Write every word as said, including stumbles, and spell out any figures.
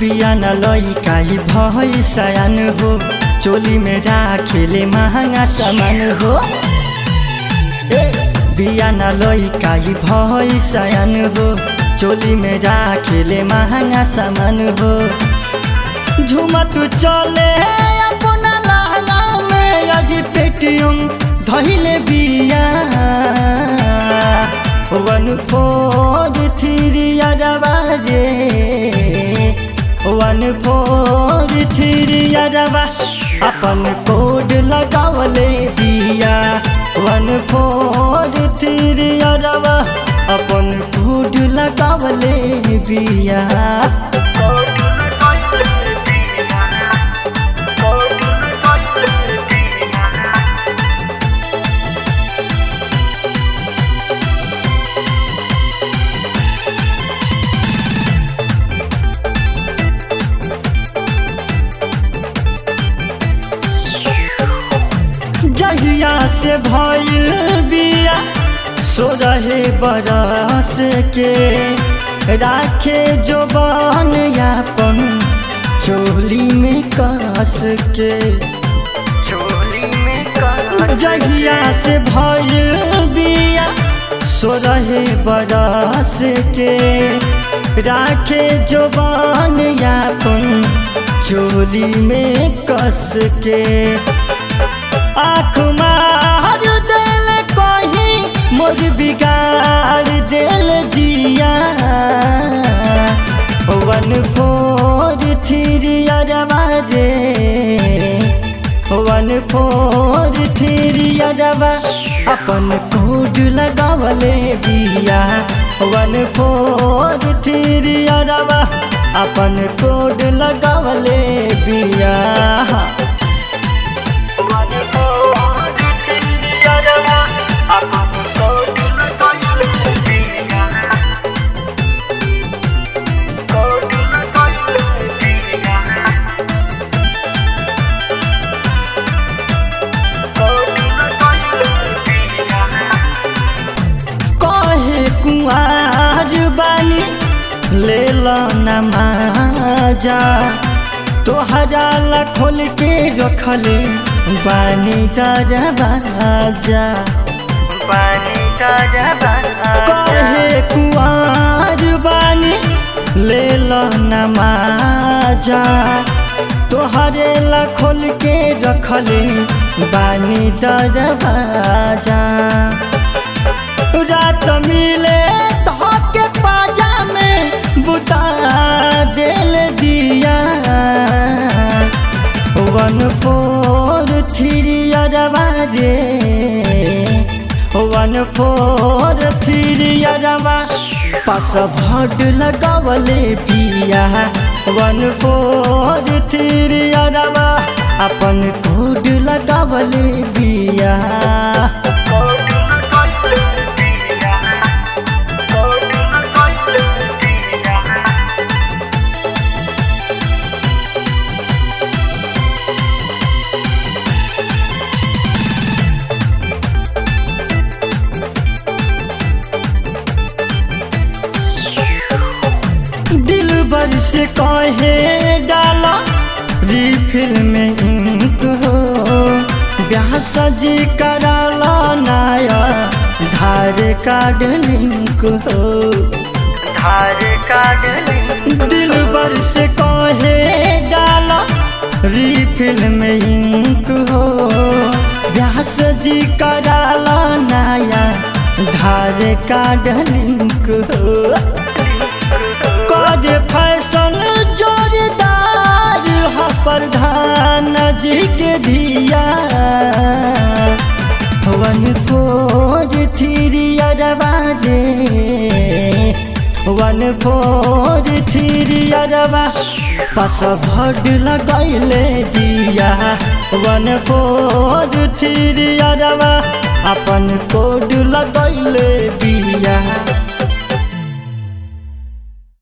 बिया न लइका ही भई सयान हो, चोली में राखेले महंगा सामान हो। बिया न लइका ही भई सयान हो, चोली में राखेले महंगा सामान हो। झुमत चले अपना लहंगा में, अजी पेटियम धइले बिया। वन फोर थ्री अरबा रे, वन फोर थ्री अरबा अपन कोड लगावले बिया। वन फोर थ्री अरबा अपन कोड लगावले बिया। जहिया से भइल बिया सोरहे बरस के, राखे जोबान यापन चोली में कस के। जहिया से भइल बिया सोरहे बरस के, राखे जोबान यापन चोली में कस के। आँख मार दिल कहीं मोर बिगाड़ दिल जिया। वन फोर थ्री अरबा रे, वन फोर थ्री अरबा अपन कोड लगावले बिया। वन फोर थ्री अरबा अपन कोड लगावले बिया। कुंवार बानी ले लो नमाजा, तोहरा ला खोल के रखले बानी दरवाजा। कहे कुंवार बानी ले लो नमाजा, तोहरे ला खोल के रखले बानी दरवाजा। रात मिले तो के पाजा में बुता दिल दिया। वन फोर थ्री अरबा रे, वन फोर थ्री अरबा पासवर्ड लगावले बिया। वन फोर थ्री अरबा अपन कोड लगावले बिया। दिलबर से कहे डाला रिफिल में इंक हो, ब्याह सजी कराला नया धार कार्ड लिंक हो। धार कार्ड लिंक दिलबर से कहे डाला रिफिल में इंक हो, ब्याह सजी कराला नया धार कार्ड लिंक हो। कद फैशन जोरदार हो प्रधान जी के दिया। वन फोर थ्री अरबा रे, वन फोर थ्री अरबा पासवर्ड लगैले बिया। वन फोर थ्री अरबा अपन कोड लगैले बिया।